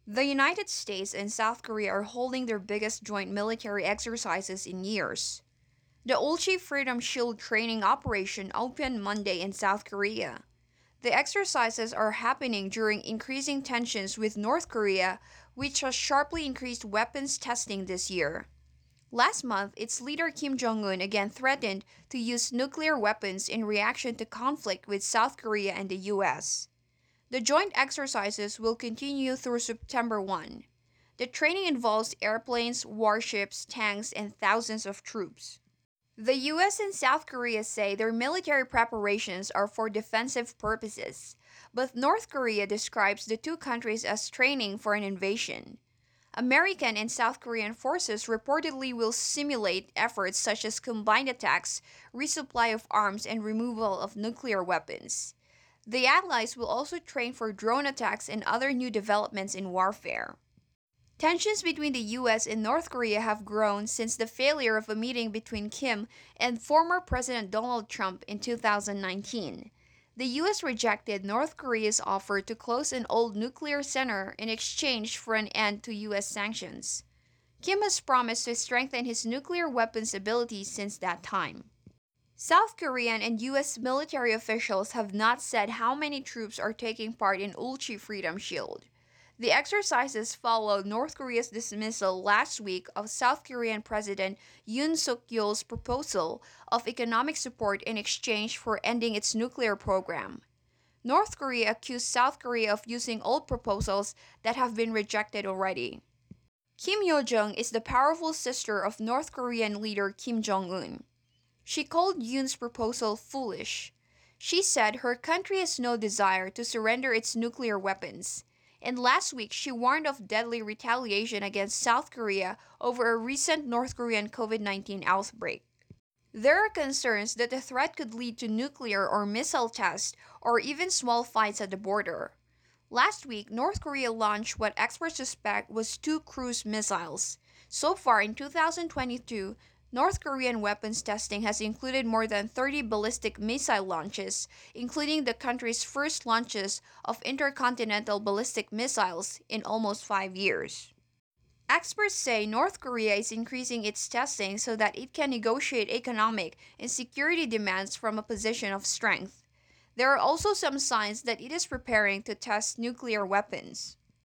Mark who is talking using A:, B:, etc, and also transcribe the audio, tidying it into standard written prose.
A: The United States and South Korea are holding their biggest joint military exercises in years. The Ulchi Freedom Shield training operation opened Monday in South Korea. The exercises are happening during increasing tensions with North Korea, which has sharply increased weapons testing this year. Last month, its leader Kim Jong un again threatened to use nuclear weapons in reaction to conflict with South Korea and the US. The joint exercises will continue through September 1. The training involves airplanes, warships, tanks, and thousands of troops. The US and South Korea say their military preparations are for defensive purposes, but North Korea describes the two countries as training for an invasion. American and South Korean forces reportedly will simulate efforts such as combined attacks, resupply of arms, and removal of nuclear weapons. The allies will also train for drone attacks and other new developments in warfare. Tensions between the US and North Korea have grown since the failure of a meeting between Kim and former President Donald Trump in 2019. The US rejected North Korea's offer to close an old nuclear center in exchange for an end to US sanctions. Kim has promised to strengthen his nuclear weapons abilities since that time. South Korean and US military officials have not said how many troops are taking part in Ulchi Freedom Shield. The exercises followed North Korea's dismissal last week of South Korean President Yoon Suk Yeol's proposal of economic support in exchange for ending its nuclear program. North Korea accused South Korea of using old proposals that have been rejected already. Kim Yo Jong is the powerful sister of North Korean leader Kim Jong un. She called Yoon's proposal foolish. She said her country has no desire to surrender its nuclear weapons. And last week, she warned of deadly retaliation against South Korea over a recent North Korean COVID-19 outbreak. There are concerns that the threat could lead to nuclear or missile tests or even small fights at the border. Last week, North Korea launched what experts suspect was two cruise missiles. So far in 2022, North Korean weapons testing has included more than 30 ballistic missile launches, including the country's first launches of intercontinental ballistic missiles in almost 5 years. Experts say North Korea is increasing its testing so that it can negotiate economic and security demands from a position of strength. There are also some signs that it is preparing to test nuclear weapons.